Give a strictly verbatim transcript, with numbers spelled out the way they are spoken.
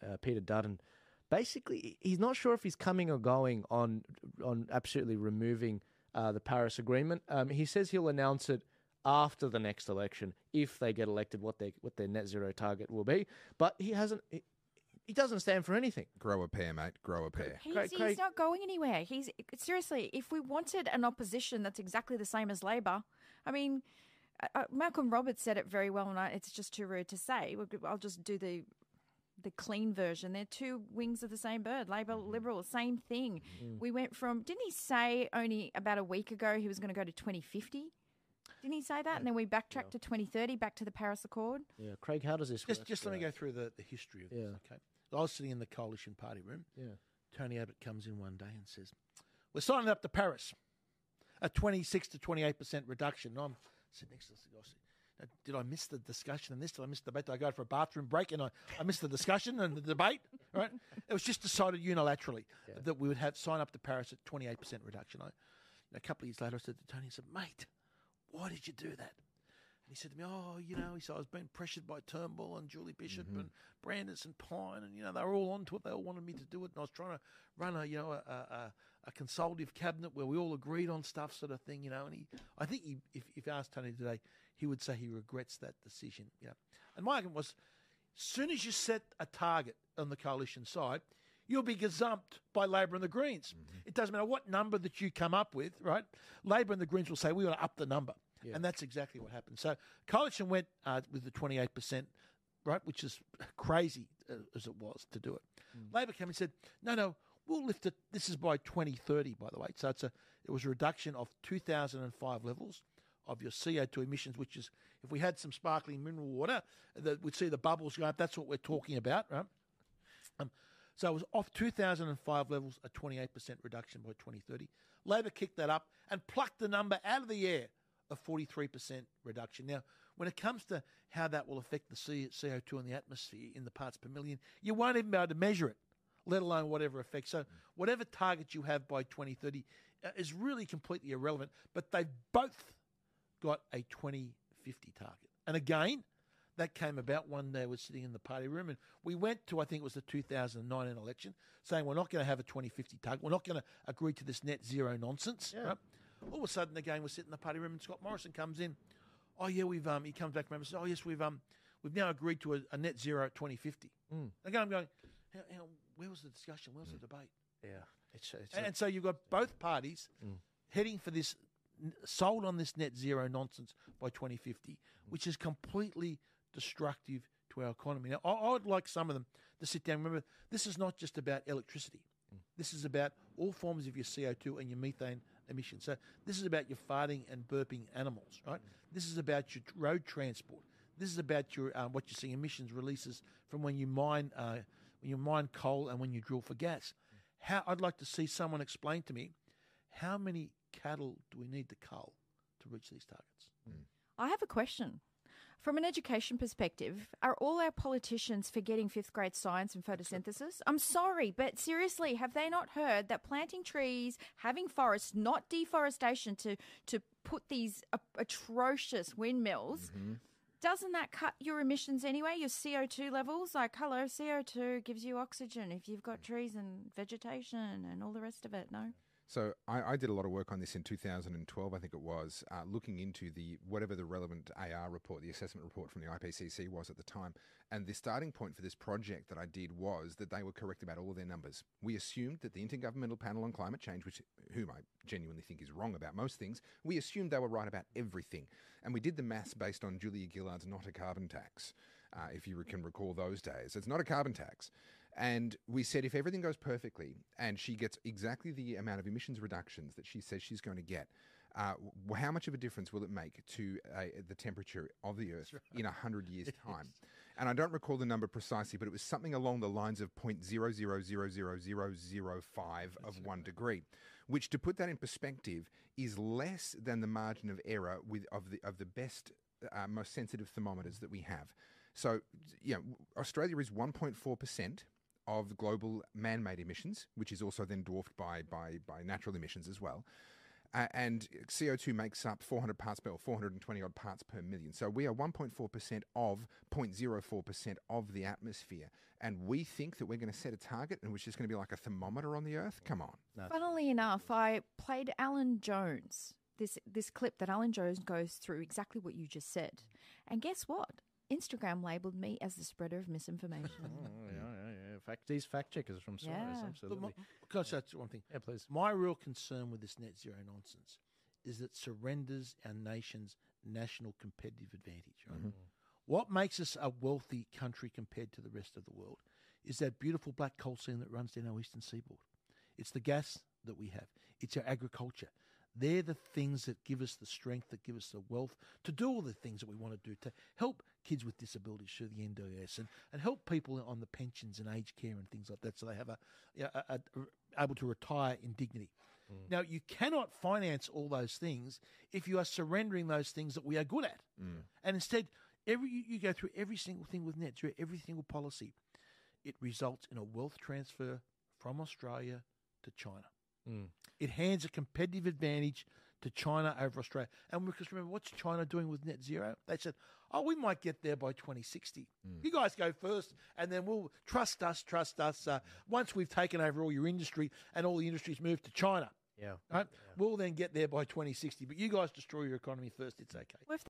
uh, Peter Dutton, basically he's not sure if he's coming or going on on absolutely removing uh, the Paris Agreement. Um, he says he'll announce it after the next election if they get elected, what they what their net zero target will be. But he hasn't. He, he doesn't stand for anything. Grow a pair, mate. Grow a pair. He's, Craig- he's Craig- not going anywhere. He's seriously. If we wanted an opposition that's exactly the same as Labor, I mean, uh, Malcolm Roberts said it very well, and I, it's just too rude to say. I'll just do the the clean version. They're two wings of the same bird. Labor, Liberal, same thing. Mm. We went from. Didn't he say only about a week ago he was going to go to twenty fifty? Didn't he say that? And then we backtracked Yeah. to twenty thirty, back to the Paris Accord. Yeah, Craig, how does this Just, work? just let me Uh, go through the, the history of this, Yeah. okay? I was sitting in the coalition party room. Yeah. Tony Abbott comes in one day and says, we're signing up to Paris, a twenty-six to twenty-eight percent reduction. And I'm sitting next to this. I said, "Now, did I miss the discussion and this? Did I miss the debate? Did I go for a bathroom break and I, I missed the discussion and the debate? Right? It was just decided unilaterally Yeah. that we would have sign up to Paris at twenty-eight percent reduction. I, a couple of years later, I said to Tony, I said, mate, why did you do that? And he said to me, oh, you know, he said, I was being pressured by Turnbull and Julie Bishop Mm-hmm. and Brandis and Pine, and, you know, they were all onto it. They all wanted me to do it. And I was trying to run a, you know, a, a, a consultative cabinet where we all agreed on stuff sort of thing, you know. And he, I think he, if, if asked Tony today, he would say he regrets that decision, you know. And my argument was, as soon as you set a target on the coalition side, you'll be gazumped by Labor and the Greens. Mm-hmm. It doesn't matter what number that you come up with, right? Labor and the Greens will say, we want to up the number. Yeah. And that's exactly what happened. So coalition went uh, with the twenty-eight percent, right, which is crazy uh, as it was to do it. Mm. Labor came and said, no, no, we'll lift it. This is by twenty thirty, by the way. So it's a it was a reduction of two thousand five levels of your C O two emissions, which is, if we had some sparkling mineral water, that we'd see the bubbles go up. That's what we're talking about, right? Um, so it was off two thousand five levels, a twenty-eight percent reduction by twenty thirty. Labor kicked that up and plucked the number out of the air, a forty-three percent reduction. Now, when it comes to how that will affect the C O two in the atmosphere in the parts per million, you won't even be able to measure it, let alone whatever effect. So whatever target you have by twenty thirty uh, is really completely irrelevant, but they've both got a twenty fifty target. And again, that came about one day. I was sitting in the party room and we went to, I think it was the two thousand nineteen election, saying we're not going to have a twenty fifty target. We're not going to agree to this net zero nonsense. Yeah. Right? All of a sudden, again, we're sitting in the party room and Scott Morrison comes in. Oh, yeah, we've um, he comes back from and says, oh, yes, we've um, we've now agreed to a, a net zero at twenty fifty. Mm. Again, I'm going, how, how, where was the discussion? Where was Mm. the debate? Yeah. It's, it's And, a- and so you've got both parties Mm. heading for this, n- sold on this net zero nonsense by twenty fifty, which is completely destructive to our economy. Now, I, I would like some of them to sit down. Remember, this is not just about electricity. This is about all forms of your C O two and your methane emissions. So this is about your farting and burping animals, right? This is about your road transport. This is about your um, what you see emissions releases from when you mine uh, when you mine coal and when you drill for gas. How I'd like to see someone explain to me how many cattle do we need to cull to reach these targets? I have a question. From an education perspective, are all our politicians forgetting fifth grade science and photosynthesis? I'm sorry, but seriously, have they not heard that planting trees, having forests, not deforestation to, to put these a- atrocious windmills, doesn't that cut your emissions anyway, your C O two levels? Like, hello, C O two gives you oxygen if you've got trees and vegetation and all the rest of it, no? So I, I did a lot of work on this in two thousand twelve, I think it was, uh, looking into the whatever the relevant A R report, the assessment report from the I P C C was at the time. And the starting point for this project that I did was that they were correct about all of their numbers. We assumed that the Intergovernmental Panel on Climate Change, which whom I genuinely think is wrong about most things, we assumed they were right about everything. And we did the maths based on Julia Gillard's Not a Carbon Tax, uh, if you can recall those days. It's not a carbon tax. And we said if everything goes perfectly and she gets exactly the amount of emissions reductions that she says she's going to get, uh, w- how much of a difference will it make to uh, the temperature of the Earth in one hundred years' time? And I don't recall the number precisely, but it was something along the lines of zero point zero zero zero zero zero zero five of one degree, which, to put that in perspective, is less than the margin of error with of the of the best, uh, most sensitive thermometers that we have. So, you know, Australia is one point four percent of global man-made emissions, which is also then dwarfed by by by natural emissions as well. Uh, and C O two makes up four hundred parts per, or four hundred twenty odd parts per million. So we are one point four percent of zero point zero four percent of the atmosphere. And we think that we're going to set a target and which is going to be like a thermometer on the Earth? Come on. No. Funnily enough, I played Alan Jones, this this clip that Alan Jones goes through exactly what you just said. And guess what? Instagram labelled me as the spreader of misinformation. Oh, yeah, yeah, yeah. Fact, these fact checkers from Soros, Yeah. absolutely. Look, my, can I say one thing? Yeah, please. My real concern with this net zero nonsense is it surrenders our nation's national competitive advantage. Right? Mm-hmm. What makes us a wealthy country compared to the rest of the world is that beautiful black coal seam that runs down our eastern seaboard. It's the gas that we have. It's our agriculture. They're the things that give us the strength, that give us the wealth to do all the things that we want to do, to help kids with disabilities through the N D I S and, and help people on the pensions and aged care and things like that so they have a, you know, a, a, a able to retire in dignity. Mm. Now, you cannot finance all those things if you are surrendering those things that we are good at. Mm. And instead, every you, you go through every single thing with net zero, every single policy, it results in a wealth transfer from Australia to China. Mm. It hands a competitive advantage to China over Australia. And because remember, what's China doing with net zero? They said, oh, we might get there by twenty sixty. Mm. You guys go first, and then we'll trust us, trust us. Uh, once we've taken over all your industry and all the industries moved to China, Yeah. right? Yeah. We'll then get there by twenty sixty. But you guys destroy your economy first. It's okay. We've